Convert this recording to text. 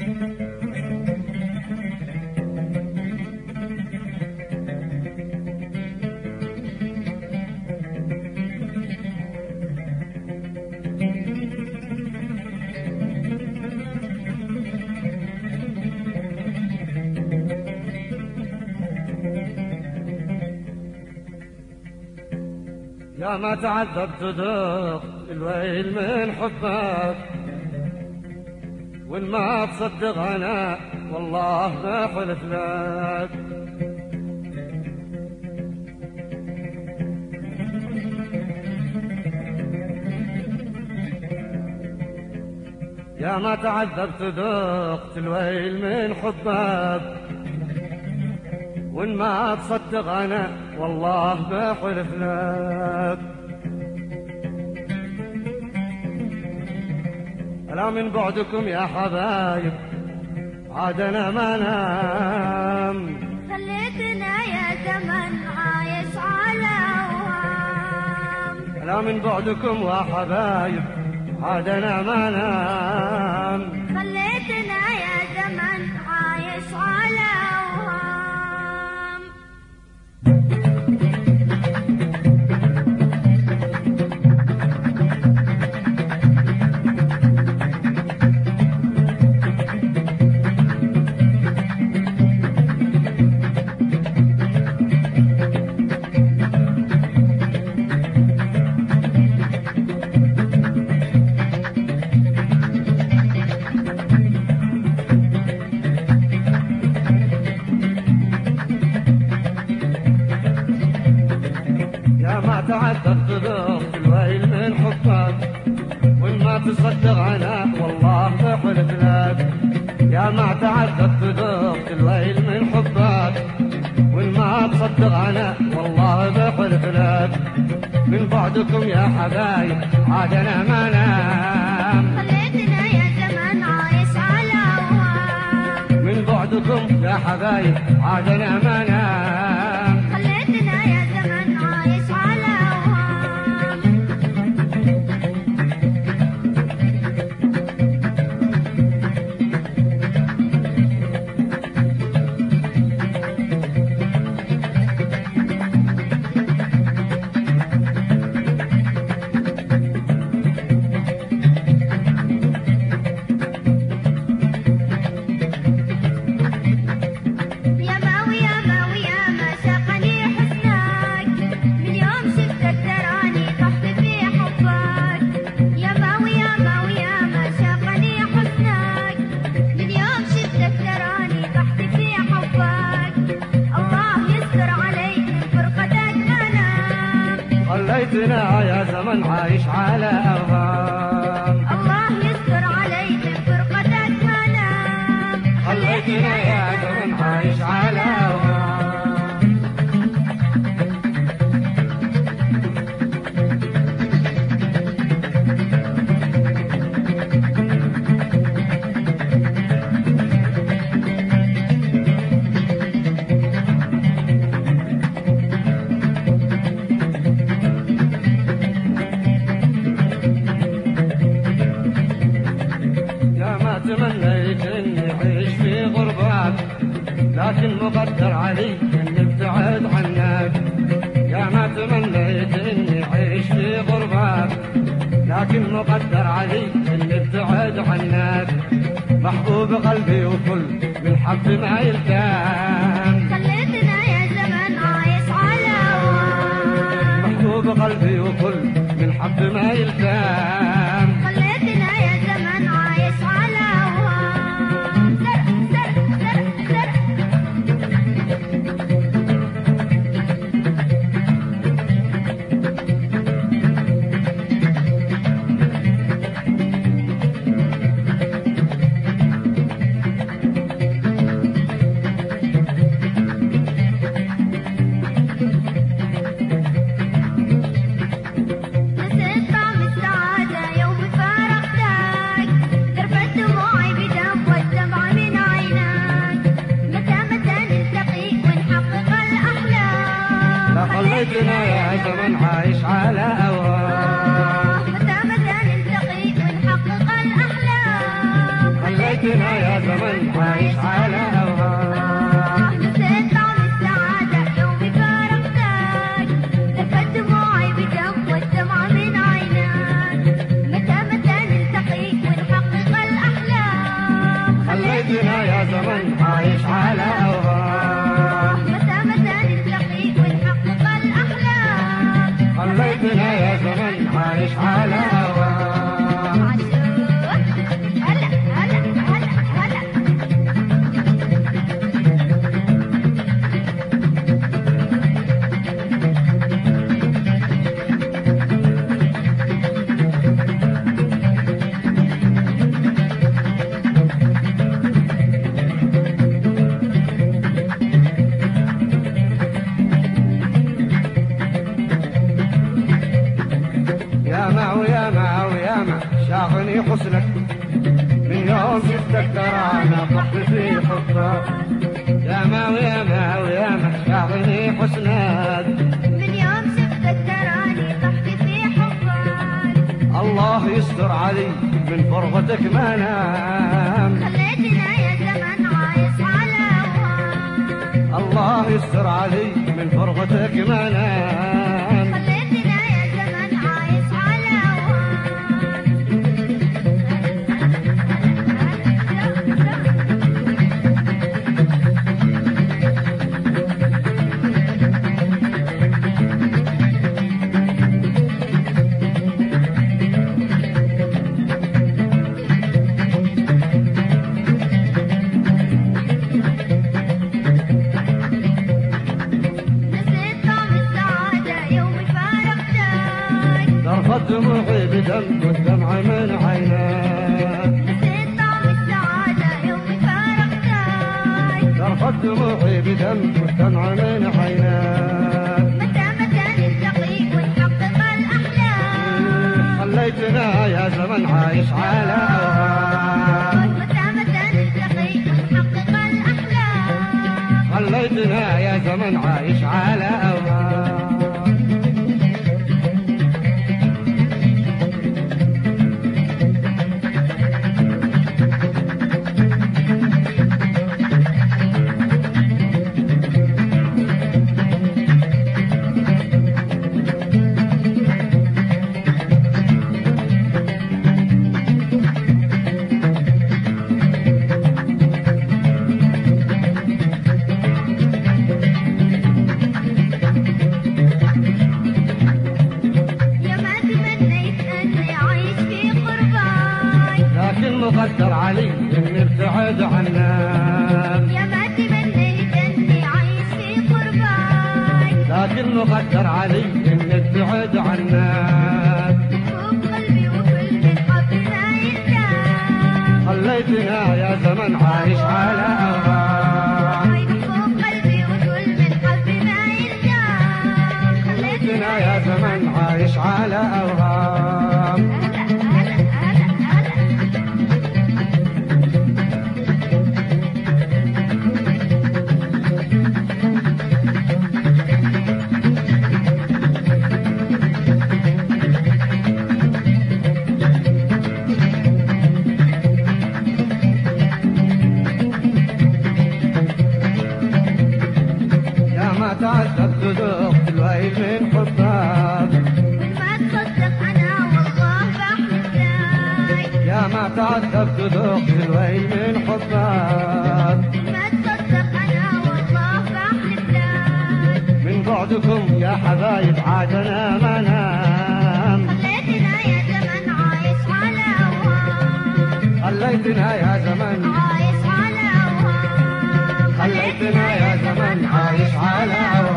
يا ما تعذبت ذوق الويل من حبك، وإن ما تصدق أنا والله ما حلف لك. يا ما تعذبت ذوقت الويل من حبك، وإن ما تصدق أنا والله بحلف لك. ألا من بعدكم يا حبايب عاد أنا ما نام، خليتنا يا زمن عايش على أوهام. ألا من بعدكم يا حبايب عاد أنا ما نام، خليتنا يا زمن عايش على أوهام. تعذبت ذوق الويل من حبك، وإن ما تصدق أنا والله بحلف لك. يا ما تعذبت ذوق الويل من حبك، وإن ما تصدق أنا والله بحلف لك. من بعدكم يا حبايب عاد أنا ما نام، خليتنا يا زمن عايش على أوهام. من بعدكم يا حبايب عاد أنا ما نام، خليتنا يا زمن عايش على أوهام. خليتنا يا زمن عايش على أوهام. الله يستر عليك فرقتك ما نام. خليتنا يا زمن عايش على أوهام. تمنيت اني اعيش في غربات، لكن مقدر علي اني ابتعد عنك. يا ما تمنيت اني اعيش في غربات، لكن مقدر علي اني ابتعد عنك. محبوب قلبي وكل من حب ما يلتام، خليتنا يا زمن عايش على أوهام. محبوب قلبي وكل من حب ما يلتام. خليتنا يا زمن عايش على أوهام. زرع زرع زرع نسيت طعم السعادة خليتنا يا زمن عايش على أوهام. متى نلتقي ونحقق الأحلام. خليتنا يا زمن عايش على أوهام. هلا هلا هلا هلا. شاغني حسنك من يوم شفتك ترى انا طحت في حبك. ياما وياما وياما شاغني حسنك من يوم شفتك تراني طحت في حبك. الله يستر علي من فرغتك ما نام. خليتنا يا زمن عايش على أوهام. الله يستر علي من فرغتك ما نام. خليتنا يا زمن عايش على دموعي بدم والدمع من عيناك. نسيت طعم السعادة يوم فارقتك. ذرفت دموعي بدم والدمع من عيناك. متى نلتقي ونحقق الأحلام. خليتنا يا زمن عايش على أوهام. متى نلتقي ونحقق الأحلام. خليتنا يا زمن عايش على أوهام. مقدر علي اني ابتعد عنك. يا ما تمنيت اني اعيش في قربك. لكن مقدر علي اني ابتعد عنك. فوق قلبي وكل من حبنا يرتاح. خليتنا يا زمن عايش على أوهام. فوق قلبي وكل من حبنا يرتاح. خليتنا يا زمن عايش على أوهام. تعذبت ذقت الويل من حبك. ما تصدق انا والله بحلف لك. يا ما تعذبت ذقت الويل من حبك. ما تصدق انا والله بحلف لك. من بعدكم يا حبايب عاد انا ما نام. خليتنا يا زمن عايش على أوهام. خليتنا يا زمن عايش على أوهام. خليتنا يا زمن عايش على أوهام.